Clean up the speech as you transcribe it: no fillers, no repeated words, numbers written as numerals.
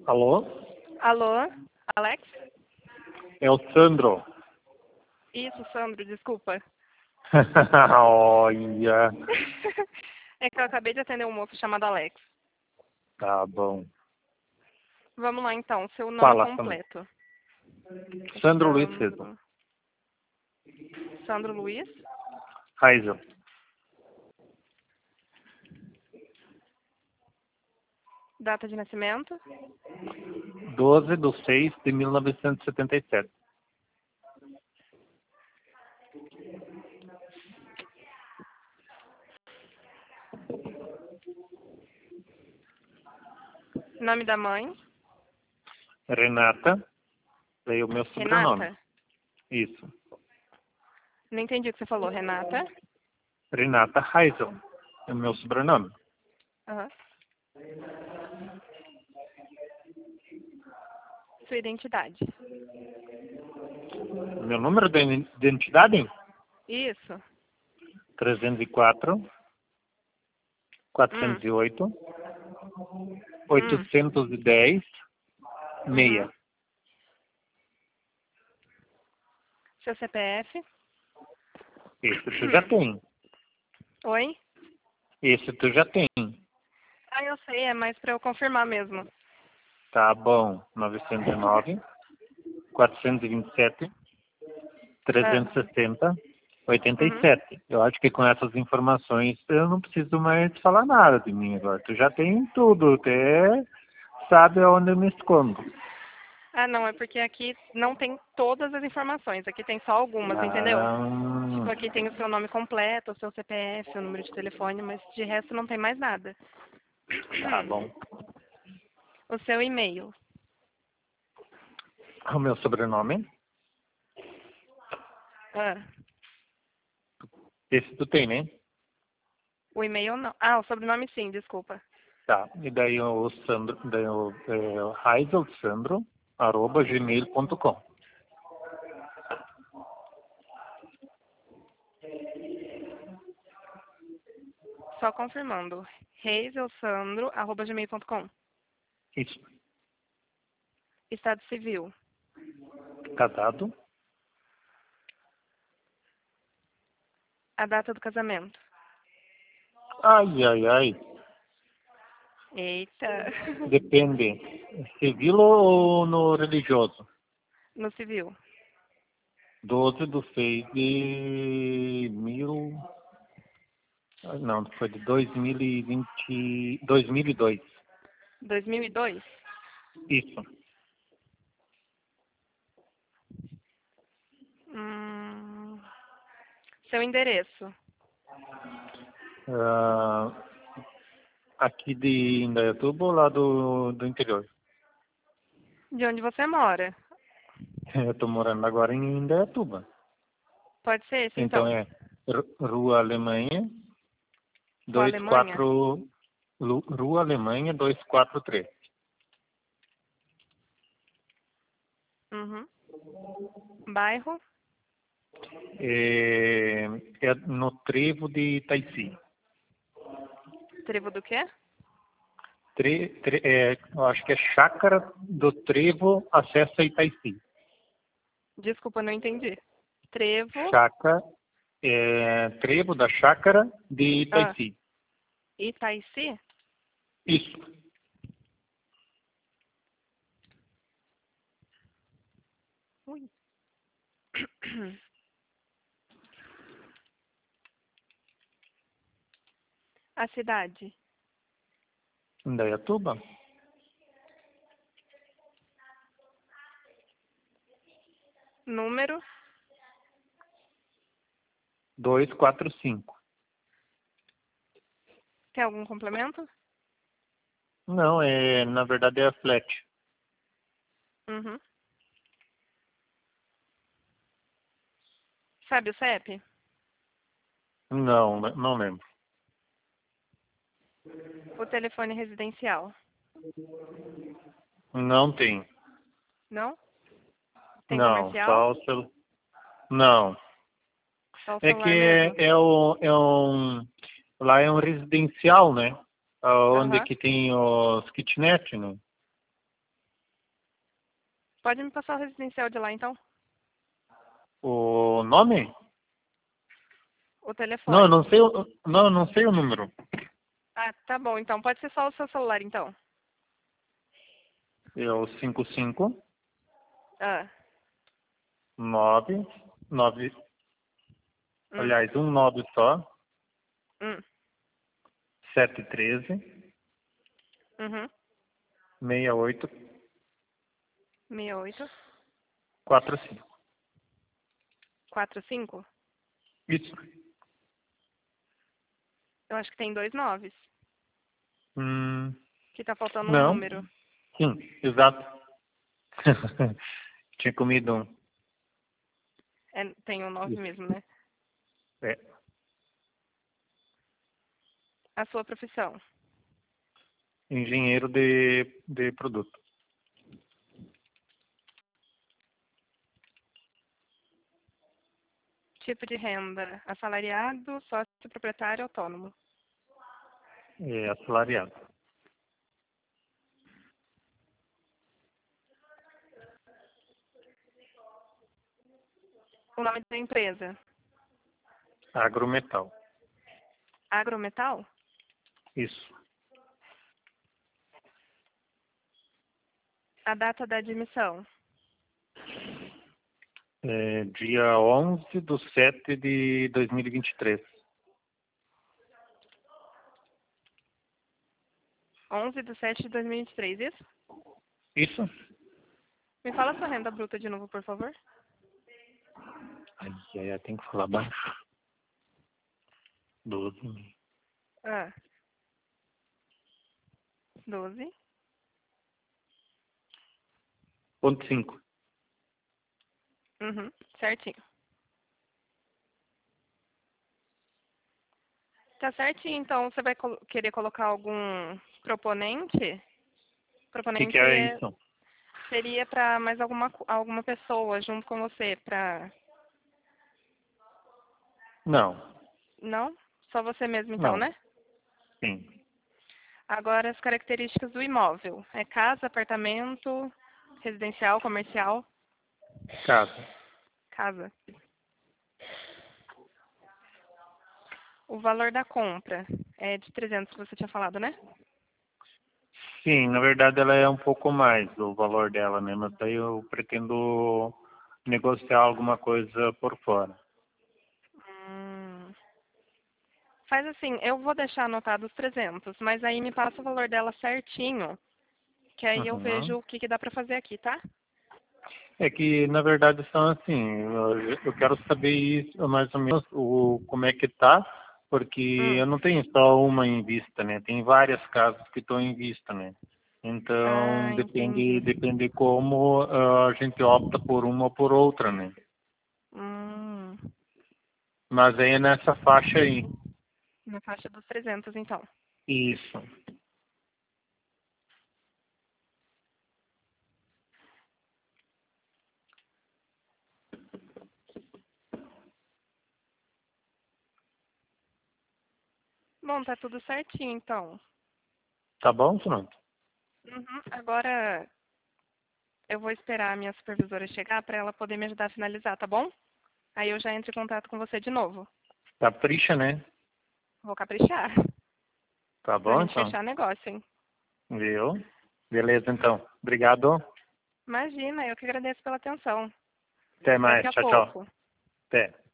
Alô? Alô, Alex? É o Sandro. Isso, Sandro, desculpa. Olha. É que eu acabei de atender um moço chamado Alex. Tá bom. Vamos lá então, seu nome Fala, Sandro. completo. Sandro Luiz César. Sandro Luiz? Raizel. Data de nascimento? 12/6/1977. Nome da mãe? Renata. Daí o meu sobrenome. Renata? Isso. Não entendi o que você falou, Renata? Renata Raizel. É o meu sobrenome. Aham. Sua identidade? Meu número de identidade? Isso. 304 408 810 6. Seu CPF? Esse tu já tem. Oi? Esse tu já tem. Ah, eu sei, é mais pra eu confirmar mesmo. Tá bom. 909 427 360 87. Eu acho que com essas informações eu não preciso mais falar nada de mim agora. Tu já tem tudo, até sabe onde eu me escondo. Ah, não, é porque aqui não tem todas as informações, aqui tem só algumas, entendeu? Tipo, aqui tem o seu nome completo, o seu CPF, o número de telefone, mas de resto não tem mais nada. Tá bom. O seu e-mail. O meu sobrenome? Ah, Esse tu tem, né? o e-mail não. Ah, o sobrenome sim, desculpa. Tá. E daí o Sandro, daí o Sandro, @gmail.com. Só confirmando. reiselsandro@gmail.com. Isso. Estado civil. Casado? A data do casamento. Ai, ai, ai. Eita. Depende. Civil ou no religioso? No civil. 12/6/1000. Não, foi de 2020. 2002. 2002? Isso. Seu endereço. Aqui de Indaiatuba ou lá do interior? De onde você mora? Eu tô morando agora em Indaiatuba. Pode ser esse, Então então. é Rua Alemanha, Rua Alemanha? 24. Rua Alemanha 243. Uhum. Bairro? É no Trevo de Itaici. Trevo do quê? Eu acho que é Chácara do Trevo, acesso a Itaici. Desculpa, não entendi. Trevo. Trevo da Chácara de Ah, Itaici. Itaici? Isso. Ui. A cidade? Indaiatuba? Número? 245. Tem algum complemento? Não, na verdade é flat. Uhum. Sabe o CEP? Não, não lembro. O telefone residencial? Não tem. Não? Tem Não, comercial? só o celular. Não. Só o É que celular mesmo? lá é um residencial, né? Onde Aham. que tem os kitnet, né? Pode me passar o residencial de lá, então? O nome? O Não, eu telefone. não sei não, eu não sei o número. Ah, tá bom. Então, pode ser só o seu celular, então. É o 55 Ah. 9 9, Hum. aliás, 9 só, Hum. 713 Uhum. 68 68. 45. 45? Isso. Eu acho que tem 2 noves. Hum, Que tá faltando um não. número. Sim, exato. Tinha comido um. Tem um 9 Isso. mesmo, né? É. A sua profissão. Engenheiro de produto. Tipo de renda. Assalariado, sócio proprietário, autônomo. É assalariado. O nome da empresa. Agrometal. Agrometal? Isso. A data da admissão. É, dia 11/7/2023. 11/7/2023, isso? Isso? Me fala a sua renda bruta de novo, por favor. Ai, ai, ai, tem que falar baixo. 12. Ah. 12. Ponto 5. Uhum. Certinho. Tá certinho, então você vai querer colocar algum proponente? O que Proponente é isso? seria para mais alguma pessoa junto com você, para... Não. Não? Só você mesmo então, Não. né? Sim. Agora as características do imóvel. É casa, apartamento, residencial, comercial? Casa. Casa. O valor da compra é de 300 que você tinha falado, né? Sim, na verdade ela é um pouco mais o valor dela, né? Mas daí eu pretendo negociar alguma coisa por fora. Hum. Faz assim, eu vou deixar anotado os 300, mas aí me passa o valor dela certinho, que aí eu Uhum. vejo o que, que dá pra fazer aqui, tá? É que, na verdade, são assim, eu quero saber isso, mais ou menos como é que tá, porque Hum. eu não tenho só uma em vista, né? Tem várias casas que estão em vista, né? Então, Ah, entendi. depende como a gente opta por uma ou por outra, né? Hum. Mas aí é nessa faixa aí. Na faixa dos 300, então. Isso. Bom, tá tudo certinho, então. Tá bom, Fernando? Uhum. Agora eu vou esperar a minha supervisora chegar para ela poder me ajudar a finalizar, tá bom? Aí eu já entro em contato com você de novo. Capricha, né? Vou caprichar. Tá Pra bom, gente então? fechar negócio, hein? Viu? Beleza, então. Obrigado. Imagina, eu que agradeço pela atenção. Até Até daqui mais. a Tchau, tchau. pouco. Até.